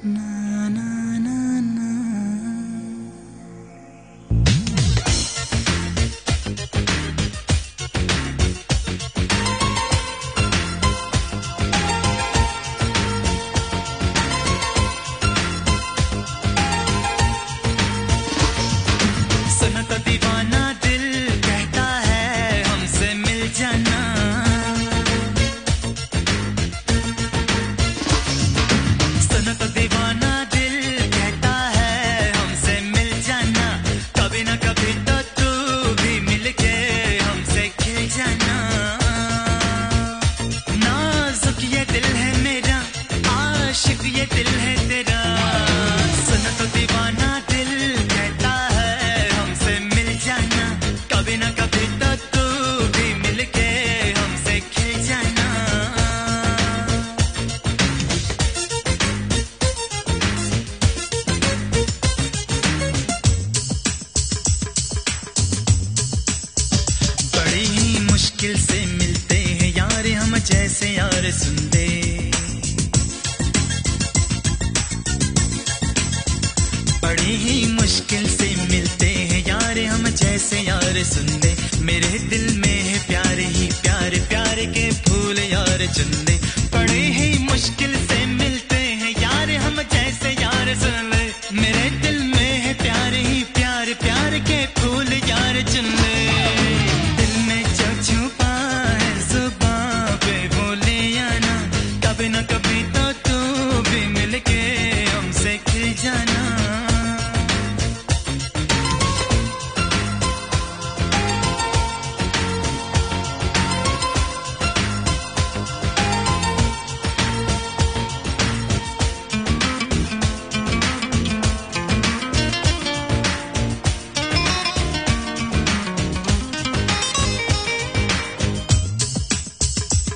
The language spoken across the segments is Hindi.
ना ना ना ना। सुन तो दीवाना दिल कहता है हमसे मिल जाना। सुन तो दीवाना दिल कहता है हमसे मिल जाना। कभी ना कभी तो तू भी मिल के हमसे खिल जाना। नाजुक ये दिल है मेरा, आशिक ये दिल है तेरा। सुन तो दीवाना दिल कहता है हमसे मिल जाना। कभी ना कभी तो तू भी मिल के हमसे खिल जाना। बड़ी ही मुश्किल से मिलते हैं यार हम जैसे यार सुन दे। बड़ी ही मुश्किल से मिलते हैं यार हम जैसे यार सुन दे। मेरे दिल में है प्यार ही प्यार, प्यार के फूल यार चुन दे। बड़ी ही मुश्किल से मिलते हैं यार हम जैसे यार सुन ले। मेरे दिल में है प्यार ही प्यार, प्यार के फूल यार चुन ले। दिल में जो छुपा है जुबां पे बोले या ना। कभी ना कभी तो तू भी मिल के हमसे खिल जाना।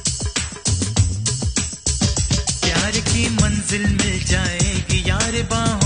प्यार की मंजिल मिल जाएगी यार बाहों